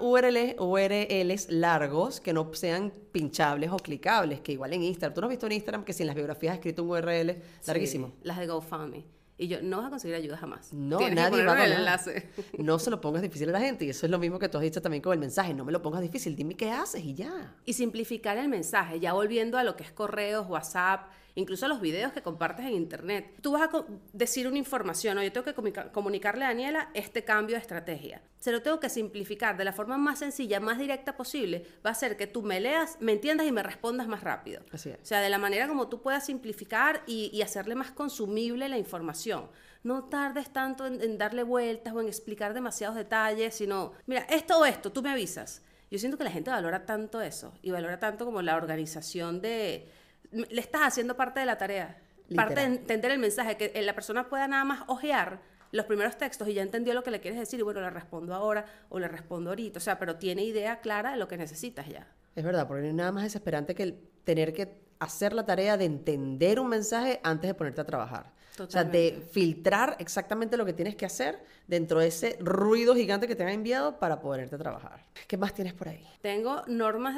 Speaker 1: URLs largos que no sean pinchables o clicables, que igual en Instagram. ¿Tú no has visto en Instagram que si en las biografías ha escrito un URL larguísimo?
Speaker 2: Sí, las de GoFundMe. Y yo, no vas a conseguir ayuda jamás.
Speaker 1: No,
Speaker 2: Tienes que
Speaker 1: nadie va a
Speaker 2: ponerlo en el
Speaker 1: donar.
Speaker 2: enlace.
Speaker 1: No se lo pongas difícil a la gente. Y eso es lo mismo que tú has dicho también con el mensaje. No me lo pongas difícil, dime qué haces y ya.
Speaker 2: Y simplificar el mensaje, ya volviendo a lo que es correos, WhatsApp, incluso a los videos que compartes en internet. Tú vas a decir una información, o yo tengo que comunicarle a Daniela este cambio de estrategia. Se lo tengo que simplificar de la forma más sencilla, más directa posible. Va a ser que tú me leas, me entiendas y me respondas más rápido.
Speaker 1: Así es.
Speaker 2: O sea, de la manera como tú puedas simplificar y hacerle más consumible la información. No tardes tanto en darle vueltas o en explicar demasiados detalles, sino, mira, esto o esto, tú me avisas. Yo siento que la gente valora tanto eso y valora tanto como la organización de... Le estás haciendo parte de la tarea, parte de
Speaker 1: Literal.
Speaker 2: entender el mensaje, que la persona pueda nada más ojear los primeros textos y ya entendió lo que le quieres decir y bueno, le respondo ahora o le respondo ahorita, o sea, pero tiene idea clara de lo que necesitas ya.
Speaker 1: Es verdad, porque no hay nada más desesperante que el tener que hacer la tarea de entender un mensaje antes de ponerte a trabajar. O sea, de
Speaker 2: Totalmente.
Speaker 1: filtrar exactamente lo que tienes que hacer dentro de ese ruido gigante que te han enviado para ponerte a trabajar. ¿Qué más tienes por ahí?
Speaker 2: Tengo normas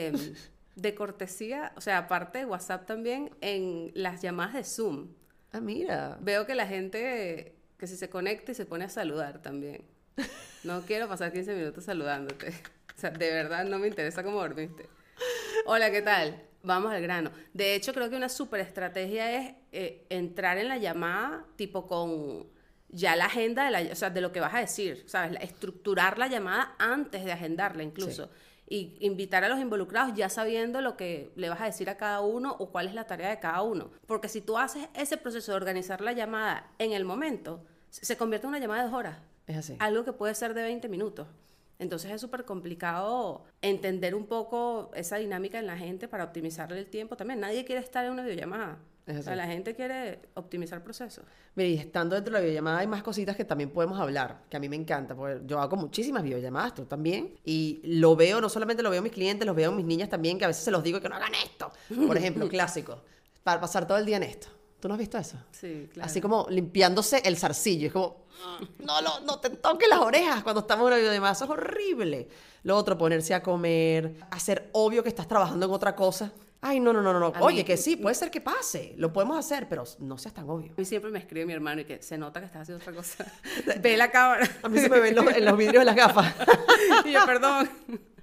Speaker 2: de cortesía, o sea, aparte de WhatsApp también, en las llamadas de Zoom.
Speaker 1: Ah, mira.
Speaker 2: Veo que la gente que si se conecta y se pone a saludar también. No quiero pasar 15 minutos saludándote. O sea, de verdad no me interesa cómo dormiste. Hola, ¿qué tal? Vamos al grano. De hecho, creo que una súper estrategia es entrar en la llamada tipo con ya la agenda o sea, de lo que vas a decir, ¿sabes? Estructurar la llamada antes de agendarla incluso. Y invitar a los involucrados ya sabiendo lo que le vas a decir a cada uno o cuál es la tarea de cada uno. Porque si tú haces ese proceso de organizar la llamada en el momento, se convierte en una llamada de 2 horas.
Speaker 1: Es así.
Speaker 2: Algo que puede ser de 20 minutos. Entonces es súper complicado entender un poco esa dinámica en la gente para optimizarle el tiempo también. Nadie quiere estar en una videollamada.
Speaker 1: Es
Speaker 2: O sea,
Speaker 1: así.
Speaker 2: la gente quiere optimizar procesos.
Speaker 1: Mira, y estando dentro de la videollamada hay más cositas que también podemos hablar, que a mí me encanta, porque yo hago muchísimas videollamadas, tú también, y lo veo, no solamente lo veo en mis clientes, lo veo en mis niñas también, que a veces se los digo que no hagan esto. Por ejemplo, clásico, para pasar todo el día en esto. ¿Tú no has visto eso?
Speaker 2: Sí, claro.
Speaker 1: Así como limpiándose el zarcillo. Es como, no te toques las orejas cuando estamos en una videollamada. Eso es horrible. Lo otro, ponerse a comer, hacer obvio que estás trabajando en otra cosa. Ay, no.
Speaker 2: A
Speaker 1: Oye,
Speaker 2: mí-
Speaker 1: que sí, puede ser que pase. Lo podemos hacer, pero no seas tan obvio.
Speaker 2: A mí siempre me escribe mi hermano y que se nota que estás haciendo otra cosa. Ve la cámara.
Speaker 1: A mí se me ven en los vidrios de las gafas.
Speaker 2: Y yo, perdón.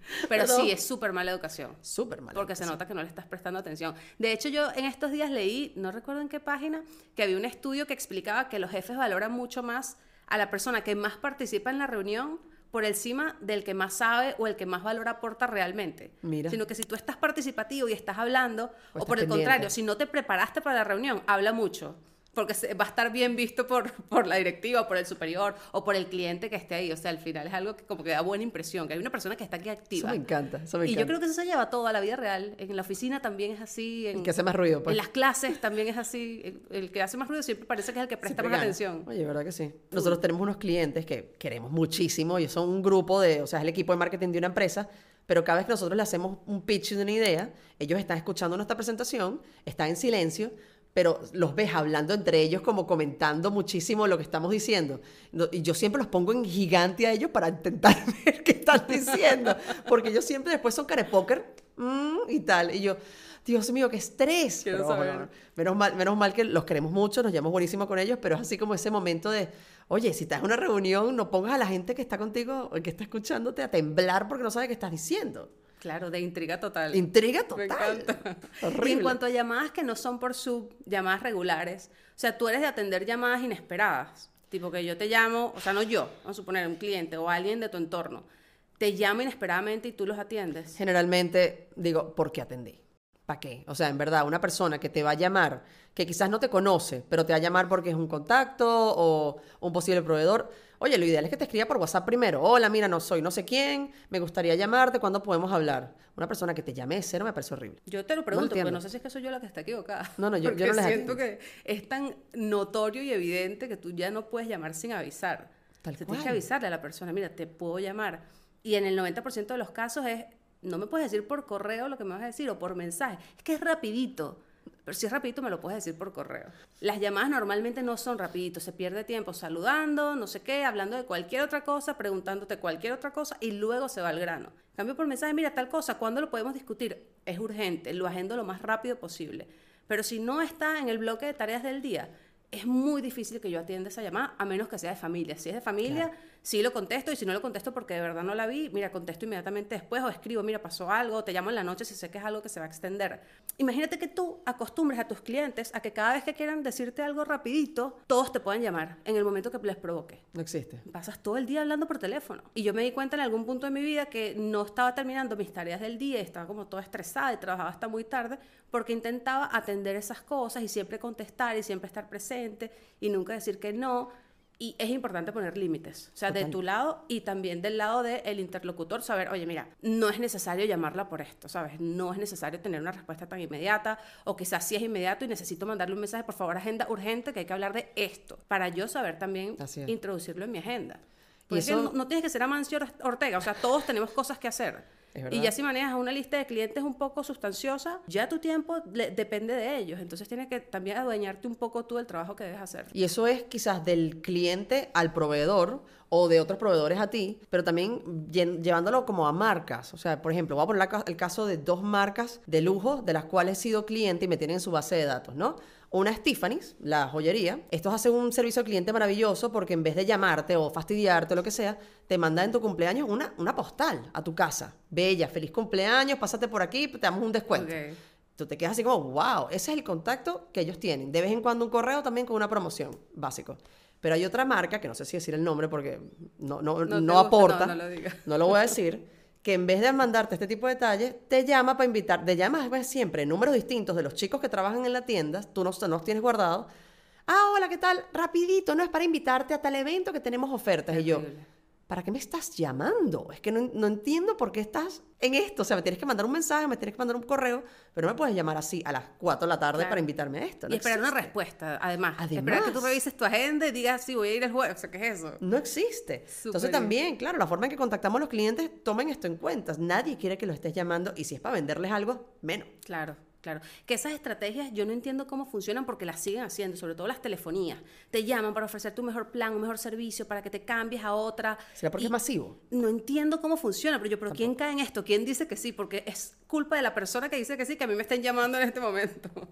Speaker 2: Pero
Speaker 1: Pero-
Speaker 2: sí, es súper mala educación.
Speaker 1: Súper mal.
Speaker 2: Porque se nota que no le estás prestando atención. De hecho, yo en estos días leí, no recuerdo en qué página, que había un estudio que explicaba que los jefes valoran mucho más a la persona que más participa en la reunión por encima del que más sabe o el que más valor aporta realmente.
Speaker 1: Mira.
Speaker 2: Sino que si tú estás participativo y estás hablando, o
Speaker 1: estás
Speaker 2: por el
Speaker 1: pendiente.
Speaker 2: contrario, si no te preparaste para la reunión, habla mucho. Porque va a estar bien visto por la directiva, o por el superior, o por el cliente que esté ahí. O sea, al final es algo que como que da buena impresión, que hay una persona que está aquí
Speaker 1: Eso
Speaker 2: activa.
Speaker 1: me encanta, eso me
Speaker 2: Y
Speaker 1: encanta.
Speaker 2: yo creo que eso se lleva todo a la vida real. En la oficina también es así.
Speaker 1: El que hace más ruido, pues.
Speaker 2: En las clases también es así. El que hace más ruido siempre parece que es el que presta
Speaker 1: Siempre
Speaker 2: más
Speaker 1: gana.
Speaker 2: atención.
Speaker 1: Oye, ¿verdad que sí? Nosotros tenemos unos clientes que queremos muchísimo y son un grupo de, o sea, es el equipo de marketing de una empresa, pero cada vez que nosotros le hacemos un pitch de una idea, ellos están escuchando nuestra presentación, están en silencio, pero los ves hablando entre ellos como comentando muchísimo lo que estamos diciendo. Y yo siempre los pongo en gigante a ellos para intentar ver qué están diciendo, porque ellos siempre después son carepóker y tal. Y yo, Dios mío, qué estrés.
Speaker 2: Quiero
Speaker 1: Pero,
Speaker 2: saber.
Speaker 1: menos mal que los queremos mucho, nos llevamos buenísimo con ellos, pero es así como ese momento de, oye, si estás en una reunión, no pongas a la gente que está contigo, o que está escuchándote, a temblar porque no sabe qué estás diciendo.
Speaker 2: Claro, de intriga total.
Speaker 1: Intriga
Speaker 2: Me
Speaker 1: total.
Speaker 2: encanta.
Speaker 1: Horrible.
Speaker 2: Y en cuanto a llamadas que no son por llamadas regulares, o sea, tú eres de atender llamadas inesperadas. Tipo que yo te llamo, o sea, no yo, vamos a suponer un cliente o alguien de tu entorno, te llama inesperadamente y tú los atiendes.
Speaker 1: Generalmente digo, ¿por qué atendí? ¿Para qué? O sea, en verdad, una persona que te va a llamar, que quizás no te conoce, pero te va a llamar porque es un contacto o un posible proveedor. Oye, lo ideal es que te escriba por WhatsApp primero. Hola, mira, no soy no sé quién, me gustaría llamarte, ¿cuándo podemos hablar? Una persona que te llame de cero me parece horrible.
Speaker 2: Yo te lo
Speaker 1: No
Speaker 2: pregunto, porque
Speaker 1: entiendo.
Speaker 2: no sé si es que soy yo la que está equivocada.
Speaker 1: No, yo
Speaker 2: Porque
Speaker 1: no les
Speaker 2: siento
Speaker 1: atiendo.
Speaker 2: que es tan notorio y evidente que tú ya no puedes llamar sin avisar.
Speaker 1: Tal
Speaker 2: O sea,
Speaker 1: cual.
Speaker 2: tienes que avisarle a la persona, mira, te puedo llamar. Y en el 90% de los casos es, no me puedes decir por correo lo que me vas a decir o por mensaje. Es que es rapidito. Pero si es rapidito me lo puedes decir por correo. Las llamadas normalmente no son rapidito, se pierde tiempo saludando, no sé qué, hablando de cualquier otra cosa, preguntándote cualquier otra cosa y luego se va al grano. En cambio por mensaje, mira tal cosa, ¿cuándo lo podemos discutir? Es urgente, lo agendo lo más rápido posible. Pero si no está en el bloque de tareas del día, es muy difícil que yo atienda esa llamada, a menos que sea de familia. Si es de familia,
Speaker 1: Claro.
Speaker 2: sí lo contesto, y si no lo contesto porque de verdad no la vi, mira, contesto inmediatamente después, o escribo, mira, pasó algo, te llamo en la noche si sé que es algo que se va a extender. Imagínate que tú acostumbres a tus clientes a que cada vez que quieran decirte algo rapidito, todos te puedan llamar en el momento que les provoque.
Speaker 1: No existe.
Speaker 2: Pasas todo el día hablando por teléfono. Y yo me di cuenta en algún punto de mi vida que no estaba terminando mis tareas del día, estaba como toda estresada y trabajaba hasta muy tarde, porque intentaba atender esas cosas y siempre contestar y siempre estar presente y nunca decir que no. Y es importante poner límites, o sea, de
Speaker 1: Total.
Speaker 2: tu lado y también del lado del interlocutor, saber, oye, mira, no es necesario llamarla por esto, ¿sabes? No es necesario tener una respuesta tan inmediata, o quizás sí es inmediato y necesito mandarle un mensaje, por favor, agenda urgente, que hay que hablar de esto, para yo saber también
Speaker 1: Así es.
Speaker 2: introducirlo en mi agenda.
Speaker 1: Y
Speaker 2: Porque es que
Speaker 1: eso-
Speaker 2: no tienes que ser Amancio Ortega, o sea, todos tenemos cosas que hacer.
Speaker 1: Es verdad.
Speaker 2: Y ya si manejas una lista de clientes un poco sustanciosa, ya tu tiempo depende de ellos. Entonces tienes que también adueñarte un poco tú del trabajo que debes hacer.
Speaker 1: Y eso es quizás del cliente al proveedor o de otros proveedores a ti, pero también llevándolo como a marcas. O sea, por ejemplo, voy a poner el caso de 2 marcas de lujo de las cuales he sido cliente y me tienen en su base de datos, ¿no? Una es Tiffany's, la joyería. Estos hacen un servicio al cliente maravilloso porque en vez de llamarte o fastidiarte o lo que sea, te mandan en tu cumpleaños una postal a tu casa. Bella, feliz cumpleaños, pásate por aquí, te damos un descuento.
Speaker 2: Ok.
Speaker 1: Tú te quedas así como, wow, ese es el contacto que ellos tienen. De vez en cuando un correo también con una promoción, básico. Pero hay otra marca, que no sé si decir el nombre porque no
Speaker 2: te gusta,
Speaker 1: aporta,
Speaker 2: no lo digas.
Speaker 1: no lo voy a decir, que en vez de mandarte este tipo de detalles, te llama para invitar, te llamas pues, siempre números distintos de los chicos que trabajan en la tienda, tú no los tienes guardados. Ah, hola, ¿qué tal? Rapidito, no es para invitarte a tal evento que tenemos ofertas. Y yo,
Speaker 2: Terrible.
Speaker 1: ¿para qué me estás llamando? Es que no entiendo por qué estás en esto. O sea, me tienes que mandar un mensaje, me tienes que mandar un correo, pero no me puedes llamar así a las 4 de la tarde
Speaker 2: Claro.
Speaker 1: para invitarme a esto.
Speaker 2: Y
Speaker 1: No
Speaker 2: esperar una
Speaker 1: existe.
Speaker 2: respuesta, además.
Speaker 1: Además.
Speaker 2: Esperar que tú revises tu agenda y digas, sí, voy a ir el jueves. O sea, ¿qué es eso?
Speaker 1: No existe.
Speaker 2: Súper
Speaker 1: Entonces
Speaker 2: bien.
Speaker 1: también, claro, la forma en que contactamos a los clientes, tomen esto en cuenta. Nadie quiere que lo estés llamando y si es para venderles algo, menos.
Speaker 2: Claro, claro. Que esas estrategias yo no entiendo cómo funcionan porque las siguen haciendo, sobre todo las telefonías. Te llaman para ofrecerte un mejor plan, un mejor servicio, para que te cambies a otra.
Speaker 1: ¿Será porque
Speaker 2: Y
Speaker 1: es masivo?
Speaker 2: no entiendo cómo funciona, pero ¿quién cae en esto? ¿Quién dice que sí? Porque es culpa de la persona que dice que sí, que a mí me estén llamando en este momento.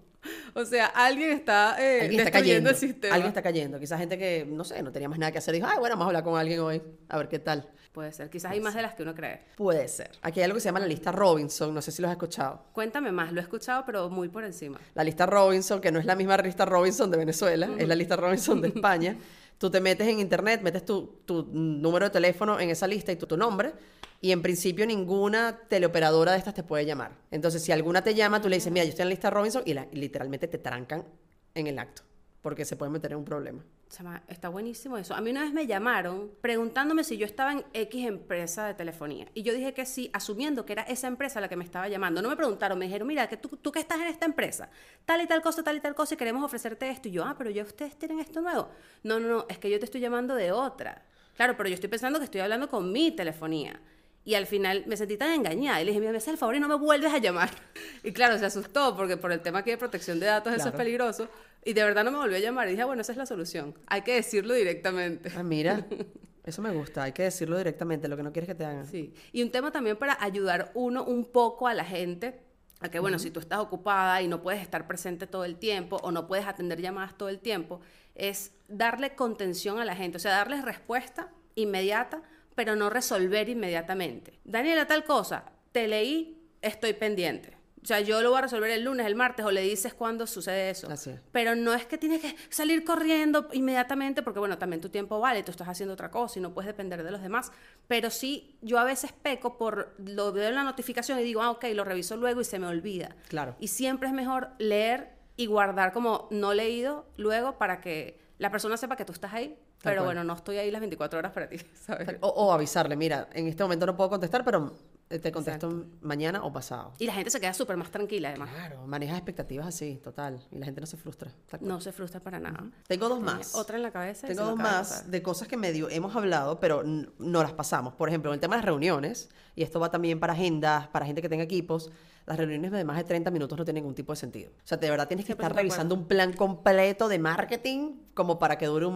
Speaker 2: O sea, alguien está
Speaker 1: Alguien está
Speaker 2: destruyendo
Speaker 1: cayendo.
Speaker 2: el sistema.
Speaker 1: Alguien está cayendo. Quizás gente que, no sé, no tenía más nada que hacer. Dijo, ay, bueno, vamos a hablar con alguien hoy. A ver qué tal.
Speaker 2: Puede ser. Quizás hay más de las que uno cree.
Speaker 1: Puede ser. Aquí hay algo que se llama la lista Robinson. No sé si lo has escuchado.
Speaker 2: Cuéntame más. Lo he escuchado, pero muy por encima.
Speaker 1: La lista Robinson, que no es la misma lista Robinson de Venezuela, es la lista Robinson de España. Tú te metes en internet, metes tu número de teléfono en esa lista y tu nombre, y en principio ninguna teleoperadora de estas te puede llamar. Entonces, si alguna te llama, tú le dices, mira, yo estoy en la lista Robinson, y literalmente te trancan en el acto, porque se pueden meter en un problema.
Speaker 2: Está buenísimo eso. A mí una vez me llamaron preguntándome si yo estaba en X empresa de telefonía. Y yo dije que sí, asumiendo que era esa empresa la que me estaba llamando. No me preguntaron, me dijeron, mira, que tú que estás en esta empresa, tal y tal cosa, y queremos ofrecerte esto. Y yo, pero ya ustedes tienen esto nuevo. No, es que yo te estoy llamando de otra. Claro, pero yo estoy pensando que estoy hablando con mi telefonía. Y al final me sentí tan engañada y le dije, mira, me haces el favor y no me vuelves a llamar. Y claro, se asustó porque por el tema aquí de protección de datos eso es peligroso. Y de verdad no me volvió a llamar y dije, bueno, esa es la solución. Hay que decirlo directamente.
Speaker 1: Mira, eso me gusta, hay que decirlo directamente, lo que no quieres que te hagan.
Speaker 2: Sí. Y un tema también para ayudar uno un poco a la gente, a que bueno, si tú estás ocupada y no puedes estar presente todo el tiempo o no puedes atender llamadas todo el tiempo, es darle contención a la gente, o sea, darles respuesta inmediata, pero no resolver inmediatamente. Daniela, tal cosa, te leí, estoy pendiente. O sea, yo lo voy a resolver el lunes, el martes, o le dices cuándo sucede eso.
Speaker 1: Así es.
Speaker 2: Pero no es que tienes que salir corriendo inmediatamente, porque bueno, también tu tiempo vale, tú estás haciendo otra cosa y no puedes depender de los demás. Pero sí, yo a veces peco lo veo en la notificación y digo, ok, lo reviso luego y se me olvida.
Speaker 1: Claro.
Speaker 2: Y siempre es mejor leer y guardar como no leído luego para que la persona sepa que tú estás ahí. Pero bueno, no estoy ahí las 24 horas para ti, ¿sabes?
Speaker 1: O avisarle, mira, en este momento no puedo contestar, pero te contesto mañana o pasado.
Speaker 2: Y la gente se queda súper más tranquila, además.
Speaker 1: Claro, manejas expectativas así, total. Y la gente no se frustra.
Speaker 2: No se frustra para nada.
Speaker 1: Tengo dos más.
Speaker 2: Otra en la cabeza.
Speaker 1: Tengo dos más de cosas que medio hemos hablado, pero no las pasamos. Por ejemplo, en el tema de las reuniones, y esto va también para agendas, para gente que tenga equipos, las reuniones de más de 30 minutos no tienen ningún tipo de sentido. O sea, de verdad tienes que estar revisando un plan completo de marketing como para que dure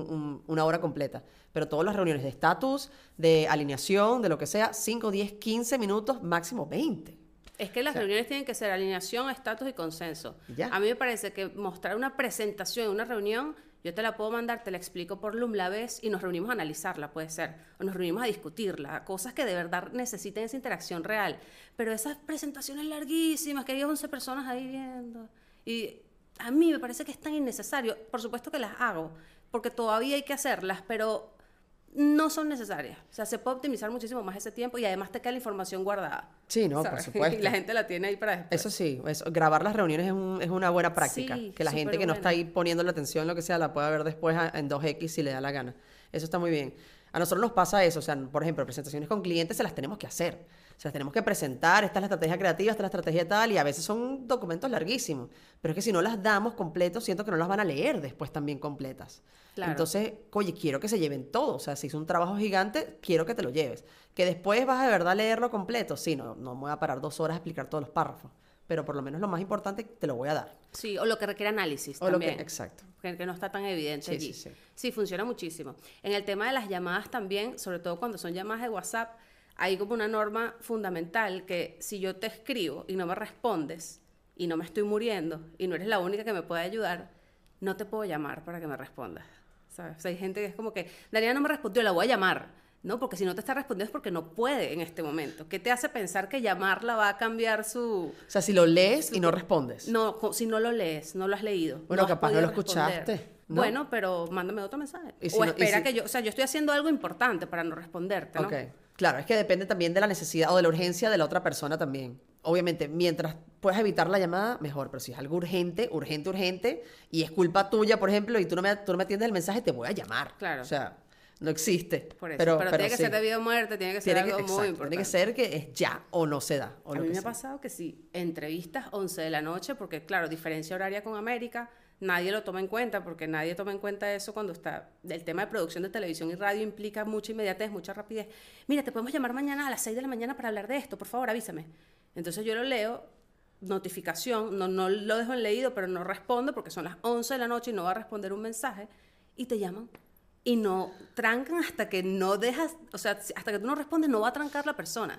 Speaker 1: una hora completa. Pero todas las reuniones de estatus, de alineación, de lo que sea, 5, 10, 15 minutos, máximo 20.
Speaker 2: Es que las reuniones tienen que ser alineación, estatus y consenso.
Speaker 1: ¿Ya?
Speaker 2: A mí me parece que mostrar una presentación en una reunión, yo te la puedo mandar, te la explico por Loom, la ves y nos reunimos a analizarla, puede ser. O nos reunimos a discutirla, cosas que de verdad necesiten esa interacción real. Pero esas presentaciones larguísimas, que hay 11 personas ahí viendo. Y a mí me parece que es tan innecesario. Por supuesto que las hago, porque todavía hay que hacerlas, pero no son necesarias. O sea, se puede optimizar muchísimo más ese tiempo y además te queda la información guardada.
Speaker 1: Sí, no,
Speaker 2: ¿sabes?
Speaker 1: por supuesto.
Speaker 2: Y la gente la tiene ahí para después.
Speaker 1: Eso sí, grabar las reuniones es una buena práctica.
Speaker 2: Sí,
Speaker 1: que la gente que no está ahí poniendo la atención, lo que sea, la pueda ver después en 2X si le da la gana. Eso está muy bien. A nosotros nos pasa eso, o sea, por ejemplo, presentaciones con clientes se las tenemos que hacer. Se las tenemos que presentar, esta es la estrategia creativa, esta es la estrategia tal, y a veces son documentos larguísimos. Pero es que si no las damos completos, siento que no las van a leer después también completas. Claro. Entonces, oye, quiero que se lleven todo. O sea, si es un trabajo gigante, quiero que te lo lleves. Que después vas a de verdad leerlo completo. Sí, no me voy a parar 2 horas a explicar todos los párrafos. Pero por lo menos lo más importante te lo voy a dar.
Speaker 2: Sí, o lo que requiere análisis
Speaker 1: o
Speaker 2: también.
Speaker 1: Exacto.
Speaker 2: Que no está tan evidente allí.
Speaker 1: Sí.
Speaker 2: Sí, funciona muchísimo. En el tema de las llamadas también, sobre todo cuando son llamadas de WhatsApp, hay como una norma fundamental que si yo te escribo y no me respondes y no me estoy muriendo y no eres la única que me puede ayudar, no te puedo llamar para que me respondas. ¿Sabes? O sea, hay gente que es como que, Daniela no me respondió, la voy a llamar. No, porque si no te está respondiendo es porque no puede en este momento. ¿Qué te hace pensar que llamarla va a cambiar su...
Speaker 1: O sea, si lo lees y no respondes.
Speaker 2: No, si no lo lees, no lo has leído.
Speaker 1: Bueno,
Speaker 2: no
Speaker 1: capaz no lo escuchaste. ¿No?
Speaker 2: Bueno, pero mándame otro mensaje. O espera que yo... O sea, yo estoy haciendo algo importante para no responderte, ¿no?
Speaker 1: Ok. Claro, es que depende también de la necesidad o de la urgencia de la otra persona también. Obviamente, mientras puedas evitar la llamada, mejor. Pero si es algo urgente, y es culpa tuya, por ejemplo, y tú no me atiendes el mensaje, te voy a llamar.
Speaker 2: Claro.
Speaker 1: O sea, no existe.
Speaker 2: Por eso. Pero tiene que ser de vida o muerte, tiene que ser algo muy importante.
Speaker 1: Tiene que ser que es ya o no se da.
Speaker 2: A mí me ha pasado que sí, entrevistas 11 de la noche, porque claro, diferencia horaria con América, nadie lo toma en cuenta, porque nadie toma en cuenta eso cuando está... El tema de producción de televisión y radio implica mucha inmediatez, mucha rapidez. Mira, te podemos llamar mañana a las 6 de la mañana para hablar de esto, por favor, avísame. Entonces yo lo leo, notificación, no lo dejo en leído, pero no respondo porque son las 11 de la noche y no va a responder un mensaje, y te llaman. Y no trancan hasta que no dejas, o sea, hasta que tú no respondes, no va a trancar la persona.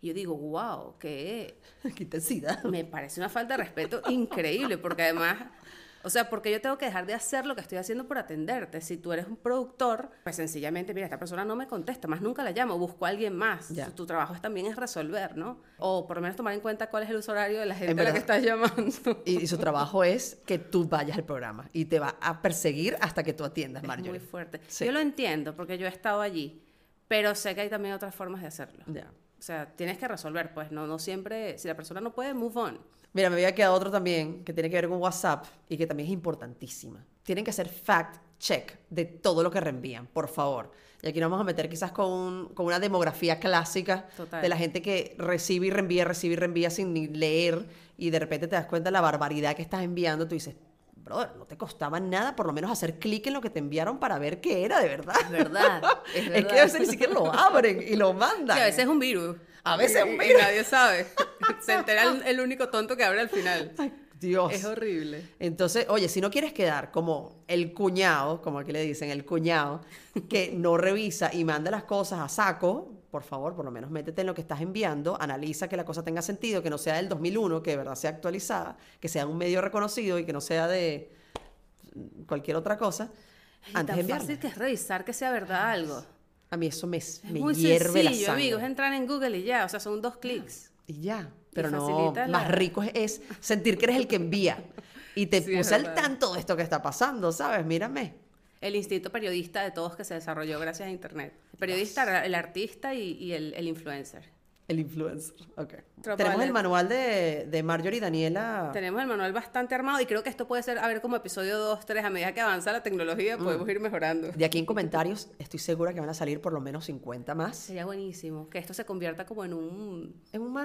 Speaker 2: Y yo digo, wow, qué
Speaker 1: intensidad.
Speaker 2: me parece una falta de respeto increíble, porque además, o sea, porque yo tengo que dejar de hacer lo que estoy haciendo por atenderte. Si tú eres un productor, pues sencillamente, mira, esta persona no me contesta, más nunca la llamo, busco a alguien más.
Speaker 1: Ya.
Speaker 2: Tu trabajo también es resolver, ¿no? O por lo menos tomar en cuenta cuál es el uso horario de la gente
Speaker 1: En
Speaker 2: a la
Speaker 1: verdad.
Speaker 2: que estás llamando.
Speaker 1: Y su trabajo es que tú vayas al programa y te va a perseguir hasta que tú atiendas,
Speaker 2: Es
Speaker 1: Marjorie.
Speaker 2: muy fuerte.
Speaker 1: Sí.
Speaker 2: Yo lo entiendo, porque yo he estado allí, pero sé que hay también otras formas de hacerlo.
Speaker 1: Ya.
Speaker 2: O sea, tienes que resolver, pues, no siempre, si la persona no puede, move on.
Speaker 1: Mira, me había quedado otro también que tiene que ver con WhatsApp y que también es importantísima. Tienen que hacer fact check de todo lo que reenvían, por favor. Y aquí nos vamos a meter quizás con una demografía clásica
Speaker 2: Total.
Speaker 1: de la gente que recibe y reenvía sin ni leer y de repente te das cuenta de la barbaridad que estás enviando. Tú dices, brother, no te costaba nada por lo menos hacer clic en lo que te enviaron para ver qué era de verdad.
Speaker 2: Es verdad, es verdad.
Speaker 1: Es que a veces ni siquiera lo abren y lo mandan.
Speaker 2: Sí, a veces es un virus.
Speaker 1: A veces es un
Speaker 2: Y
Speaker 1: virus.
Speaker 2: nadie sabe. Se entera el único tonto que abre al final.
Speaker 1: Ay, Dios.
Speaker 2: Es horrible.
Speaker 1: Entonces, oye, si no quieres quedar como el cuñado, como aquí le dicen, el cuñado, que no revisa y manda las cosas a saco, por favor, por lo menos métete en lo que estás enviando, analiza que la cosa tenga sentido, que no sea del 2001, que de verdad sea actualizada, que sea un medio reconocido y que no sea de cualquier otra cosa,
Speaker 2: Y
Speaker 1: antes de
Speaker 2: tan
Speaker 1: enviarla.
Speaker 2: fácil que es revisar que sea verdad algo.
Speaker 1: A mí eso me
Speaker 2: Es
Speaker 1: me
Speaker 2: muy
Speaker 1: hierve la
Speaker 2: sencillo,
Speaker 1: sangre.
Speaker 2: amigo. Es entrar en Google y ya. O sea, son 2 clics.
Speaker 1: Y ya, pero no,
Speaker 2: facilita
Speaker 1: más rico es sentir que eres el que envía. Y te
Speaker 2: Sí, es
Speaker 1: puse al
Speaker 2: verdad.
Speaker 1: tanto de esto que está pasando, ¿sabes? Mírame.
Speaker 2: El instinto periodista de todos que se desarrolló gracias a Internet. El periodista, el artista y el influencer.
Speaker 1: El influencer, ok.
Speaker 2: Otro
Speaker 1: Tenemos
Speaker 2: panel.
Speaker 1: el manual de Marjorie y Daniela.
Speaker 2: Tenemos el manual bastante armado y creo que esto puede ser, a ver, como episodio 2, 3, a medida que avanza la tecnología, podemos ir mejorando.
Speaker 1: De aquí en comentarios estoy segura que van a salir por lo menos 50 más.
Speaker 2: Sería buenísimo que esto se convierta como en un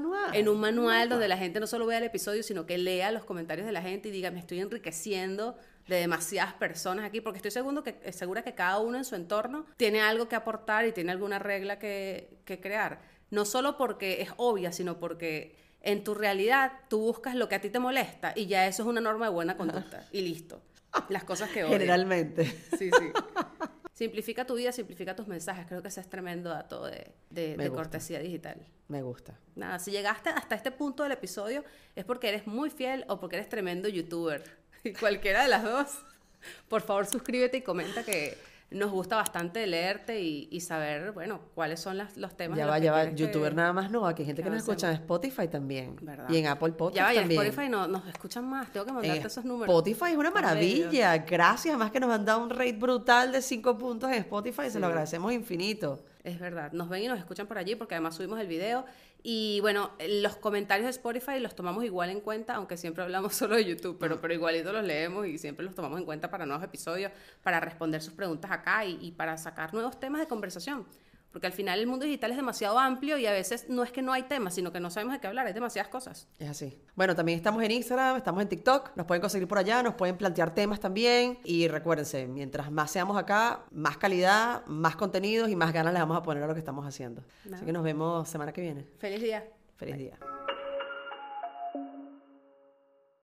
Speaker 1: En un manual.
Speaker 2: donde la gente no solo vea el episodio, sino que lea los comentarios de la gente y diga, me estoy enriqueciendo de demasiadas personas aquí, porque estoy segura que cada uno en su entorno tiene algo que aportar y tiene alguna regla que crear. No solo porque es obvia, sino porque en tu realidad tú buscas lo que a ti te molesta y ya eso es una norma de buena conducta. Y listo. Las cosas que odias.
Speaker 1: Generalmente.
Speaker 2: Sí, sí. Simplifica tu vida, simplifica tus mensajes. Creo que ese es tremendo dato
Speaker 1: Me
Speaker 2: de
Speaker 1: gusta.
Speaker 2: cortesía digital.
Speaker 1: Me gusta.
Speaker 2: Nada, si llegaste hasta este punto del episodio es porque eres muy fiel o porque eres tremendo youtuber. Y cualquiera de las dos, por favor suscríbete y comenta que nos gusta bastante leerte y saber, bueno, cuáles son los temas.
Speaker 1: Ya
Speaker 2: de los
Speaker 1: va,
Speaker 2: que
Speaker 1: ya va.
Speaker 2: quieres que-
Speaker 1: YouTuber nada más no, aquí hay gente
Speaker 2: que
Speaker 1: que nos escucha en
Speaker 2: avancemos.
Speaker 1: Spotify también.
Speaker 2: ¿Verdad?
Speaker 1: Y en Apple Podcast
Speaker 2: Ya va, y en
Speaker 1: también.
Speaker 2: Spotify nos escuchan más. Tengo que mandarte
Speaker 1: En
Speaker 2: esos números.
Speaker 1: Spotify es una
Speaker 2: Tan
Speaker 1: maravilla. Gracias, además que nos han dado un rate brutal de 5 puntos en Spotify. Se
Speaker 2: Sí.
Speaker 1: lo agradecemos infinito.
Speaker 2: Es verdad, nos ven y nos escuchan por allí porque además subimos el video y bueno, los comentarios de Spotify los tomamos igual en cuenta, aunque siempre hablamos solo de YouTube, pero igualito los leemos y siempre los tomamos en cuenta para nuevos episodios, para responder sus preguntas acá y para sacar nuevos temas de conversación. Porque al final el mundo digital es demasiado amplio y a veces no es que no hay temas, sino que no sabemos de qué hablar, hay demasiadas cosas.
Speaker 1: Es así. Bueno, también estamos en Instagram, estamos en TikTok, nos pueden conseguir por allá, nos pueden plantear temas también. Y recuérdense, mientras más seamos acá, más calidad, más contenidos y más ganas le vamos a poner a lo que estamos haciendo.
Speaker 2: Nada.
Speaker 1: Así que nos vemos semana que viene.
Speaker 2: Feliz día.
Speaker 1: Feliz día.